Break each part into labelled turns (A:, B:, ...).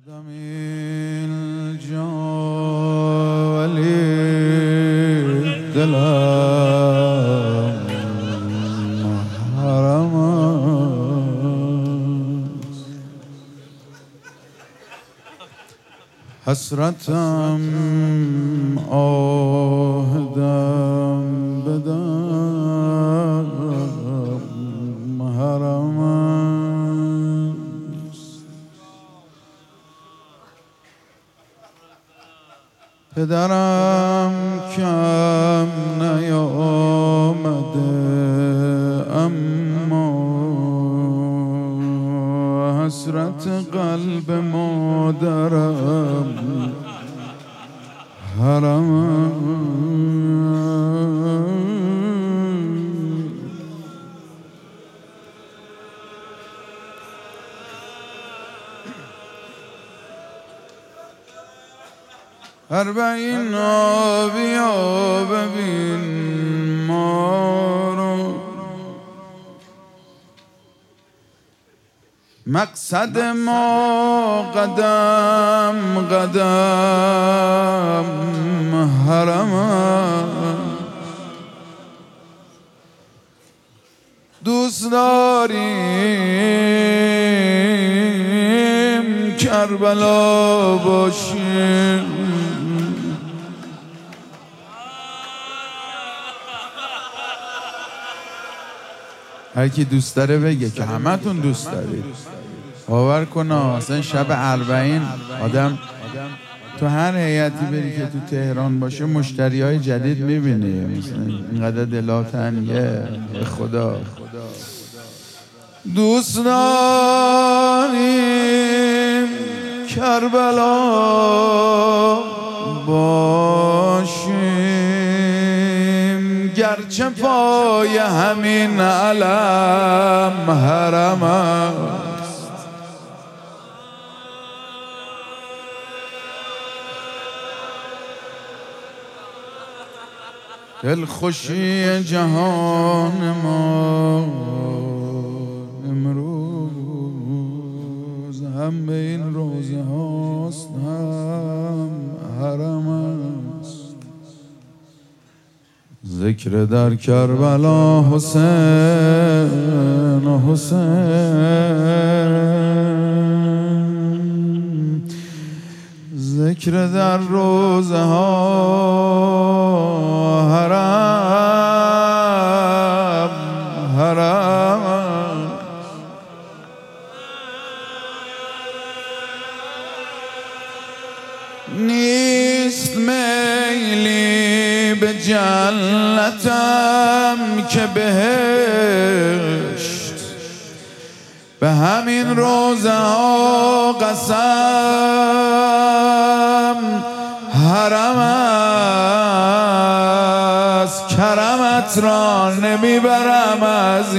A: دمیل جالی دلم حرم است، حسرتم آهدم بدم حرم است. پدرم کم نیامده اما حسرت قلب مادرم حرم اربعین بیا ببین ما رو، مقصد ما قدم قدم حرم است. دوست داریم کربلا باشیم، هر کی دوست داره بگه که همتون دوست دارید. باور کن اصلا شب اربعین آدم تو هر هیئتی بری که تو تهران باشه مشتریای جدید میبینی، مثلا اینقدر دلا تنگه به خدا. دوست داریم کربلا باشیم، گرچه پای همین علم حرم است. دلخوشی جهان ما امروز هم به این روزه هاست هم حرم است. ذکر در کربلا حسین حسین، ذکر در روزه ها حرم حرم. نیست میلی به جنتم که بهشت، به همین روزه ها قسم حرم است. کرمت را نمیبرم از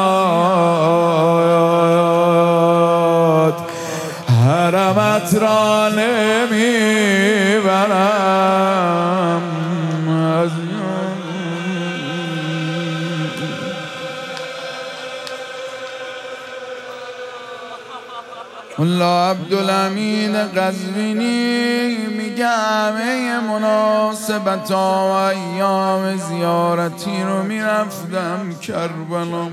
A: یاد، حرمت را نمیبرم از یاد. ملا عبدالامین قزوینی میگه همه مناسبت‌ها و ایام زیارتی رو میرفتم کربلا،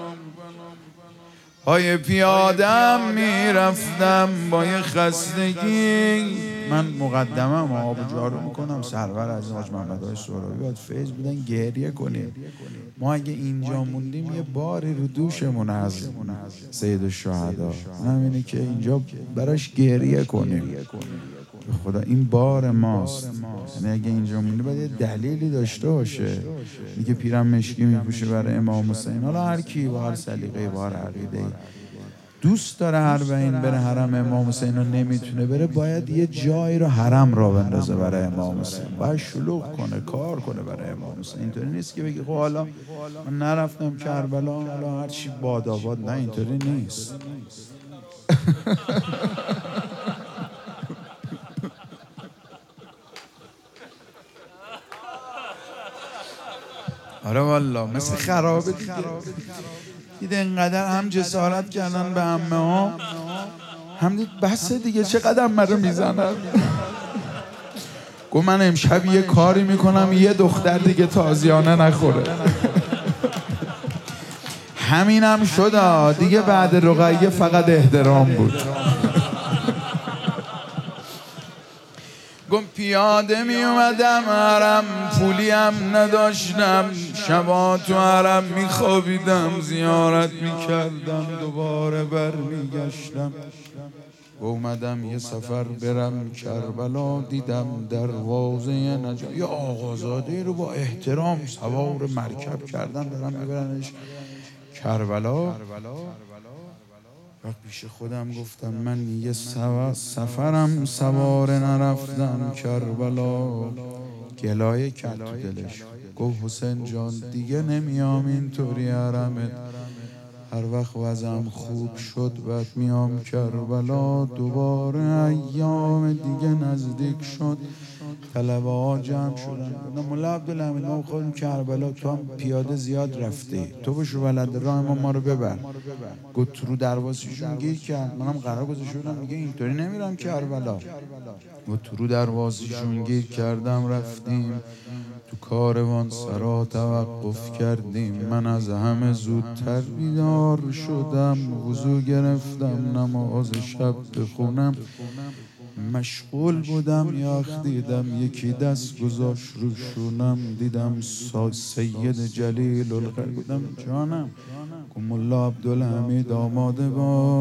A: پای پیادم میرفتم با یه خستگی. من مقدمم آب جارو میکنم، سرور از حاج محمد آقای سهرابی باید فیض بودن گریه کنیم. ما اگه اینجا موندیم یه باری رو دوشمون از سید الشهدا، همینه که اینجا براش گریه کنیم. به خدا این بار ماست، یعنی اگه اینجا مونده باید یه دلیلی داشته باشه. میگه پیرم مشکی میپوشه برای امام حسین. حالا هر کی با هر سلیقه‌ای با هر عقیده‌ای دوست داره اربعین بره حرم امام حسین رو نمیتونه بره، باید یه جایی رو حرم را بندازه برای امام حسین، باید شلوغ کنه، کار کنه برای امام حسین. اینطوری نیست که بگی خب حالا من نرفتم کربلا حالا هرچی باد. نه اینطوری نیست. آره والله مثل خرابه دیگه. دیده اینقدر هم جسارت کردن به عمه ها، همدید بسه دیگه چقدر مرا میزنم. گفت من امشب یه کاری میکنم یه دختر دیگه تازیانه نخوره. همینم شد دیگه. بعد رقیه فقط احترام بود. گفت پیاده می اومدم حرم، پولی هم نداشتم، شبا تو حرم می خوابیدم، زیارت می کردم، دوباره بر می گشتم. اومدم یه سفر برم کربلا، دیدم دروازه نجات. یه آقازاده رو با احترام سوار مرکب کردن دارم میبرنش کربلا. وقت پیش خودم گفتم من یه سفرم سوار نرفتم کربلا. گلایه کرد تو دلش، گفت حسین جان دیگه نمیام اینطوری حرمت، هر وقت وضعم خوب شد بعد میام کربلا. دوباره ایام دیگه نزدیک شد، طلبه ها جمع شدن. مولا عبدالحمید ما خودم کربلا، تو هم پیاده زیاد رفتی، تو بشو بلد راه ما رو ببر. گفت رو دروازه‌شون گیر کرد، منم قرار گذاشته بودم میگه اینطوری نمیرم کربلا. گفت رو دروازه‌شون گیر کردم، رفتیم تو کاروان سرا توقف کردیم. من از همه زودتر بیدار شدم، وضو گرفتم نماز شب بخونم. مشغول بودم یاخ دیدم یکی دست گذاشت رو شونم، دیدم سید جلیل القدر. بودم جانم. گفت مولا عبدالحمید آماده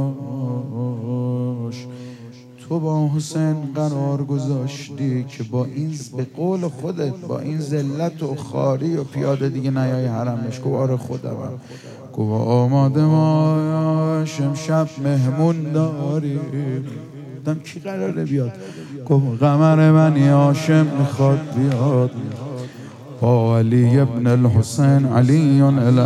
A: باش، تو با حسین قرار گذاشتی که با این به قول خودت با این ذلت و خاری و پیاده دیگه نیای حرمش. گفت آره خودم. گفت آماده باش امشب مهمون داری. گفتم کی قراره بیاد؟ گفت قمر بنی هاشم میخواد بیاد با علی ابن الحسین، علی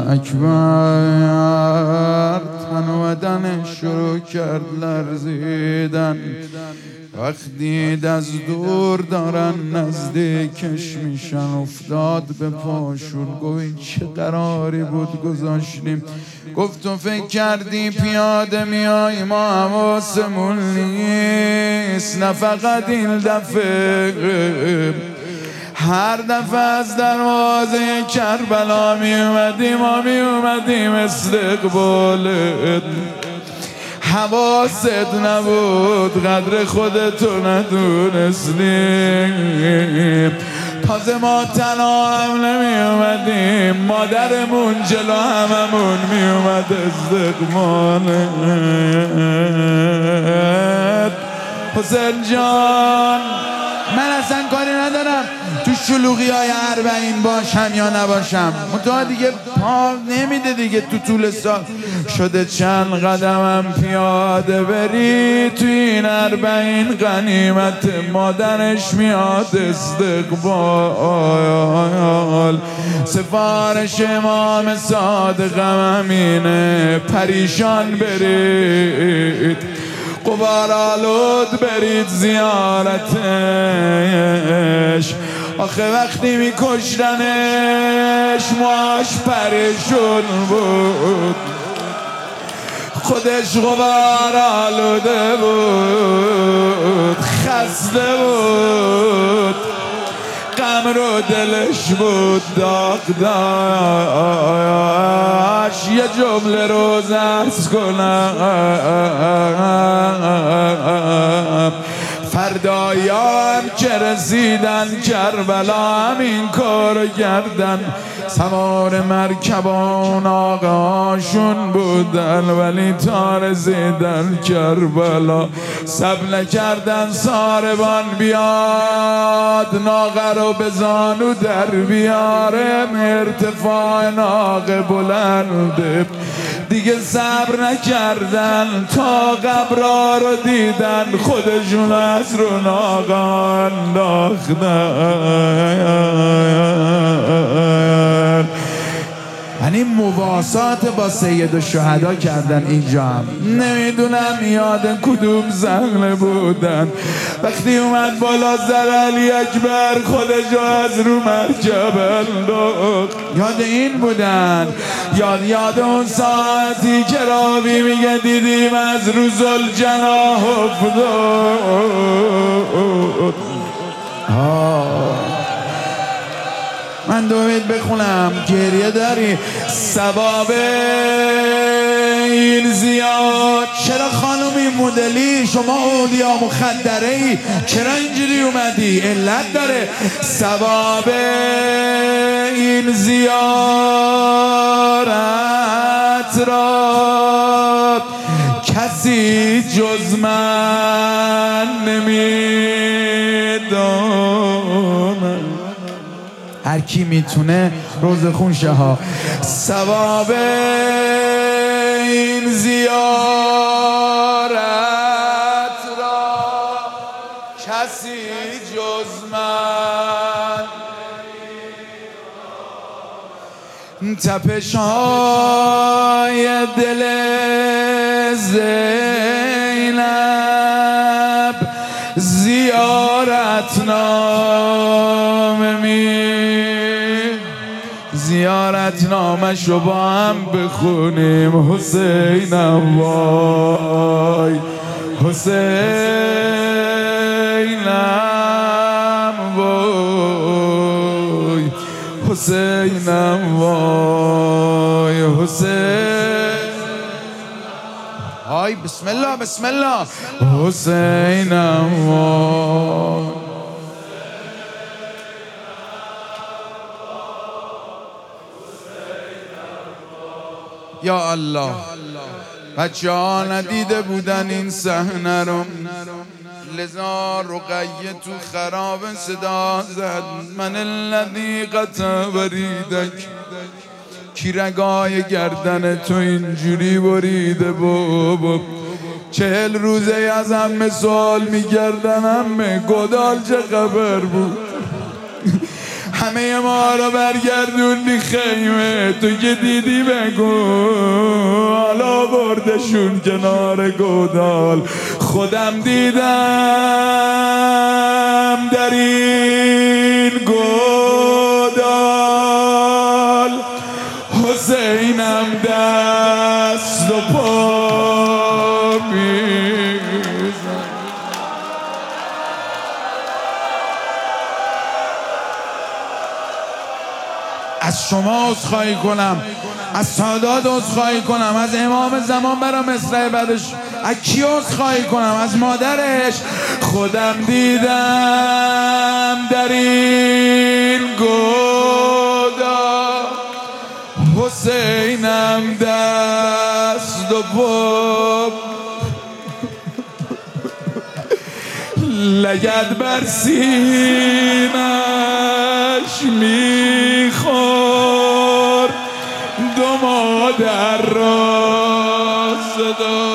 A: الاکبر. تن و بدن شروع کرد لرزیدن، وقت دید از دور دارن نزدیکش میشن، افتاد به پاشون. گفت این چه قراری بود گذاشتیم؟ گفت تو فکر کردی پیاده میای ما حواسمون نیست؟ نه فقط این دفعه، هر دفعه از دروازه کربلا می اومدیم ما می اومدیم استقبالت، حواست نبود، قدر خودتو ندونستیم. تازه ما تنها هم نمی اومدیم، مادرمون جلو هممون می اومد استقبالت. حسین جان من اصلا کاری ندارم تو شلوغی های اربعین باشم یا نباشم، منتها دیگه پا نمیده دیگه. تو طول سال شده چند قدمم پیاده بری، تو این اربعین غنیمت مادرش میاد استقبال. سفارش امام صادقم همینه، پریشان برید قبارالود برید زیارتش. آخه وقتی میکشتنش ماش پریشون بود، خودش غبارالوده بود، خسته بود، غم رو دلش بود، داغ داشت. یه جمله روز عرض کنم، فردایان که رسیدن کربلا همین کار کردن. سوار مرکبان آقاشون بودن، ولی تا رسیدن کربلا سب نکردن ساربان بیاد ناقه رو به زانو در بیاره. ارتفاع ناقه بلنده، دیگه صبر نکردن تا قبرا رو دیدن، خودشون از رو ناقه انداختن. یعنی مواسات با سید الشهدا کردن اینجا هم. نمیدونم یاد کدوم زغله بودن وقتی اومد بالا زر علی اکبر خودشو از رو مرکب انداخت. یاد این بودن، یاد اون ساعتی که راوی میگه دیدیم از رو ذوالجناح افتاد. من دو بیت بخونم گریه داری. ثواب این زیاد. چرا خانومی مدلی شما اولیا مخدره ای؟ چرا اینجوری اومدی؟ علت داره. ثواب این زیارت را کسی جز من نمیداند. هر کی میتونه روز خونشه ها. ثواب این زیارت را کسی جز من. تپش های دل زینب زیارتنامه شو با هم بخونیم. حسینم وای حسینم وای حسینم وای حسین. های بسم الله بسم الله. حسینم وای. یا الله. بچه ها ندیده بودن این صحنه رو، لذا رقیه تو خراب صدا زد من الذی قطع بریدک. کی رگای گردن تو اینجوری بریده بابا؟ 40 روزه از همه سوال میگردن همه گدال چه خبر بود؟ همه ما رو برگردوندی خیمه، تو که دیدی بگو. حالا بردشون کنار گودال. خودم دیدم در این گودال حسینم دست و پا میزن. از شما عذرخواهی کنم، از سادات عذرخواهی کنم، از امام زمان برای مصرع بعدش از کی عذرخواهی کنم؟ از مادرش. خودم دیدم در این گودا حسینم دست و پا لگد بر سینش میخور دو مادر را صدا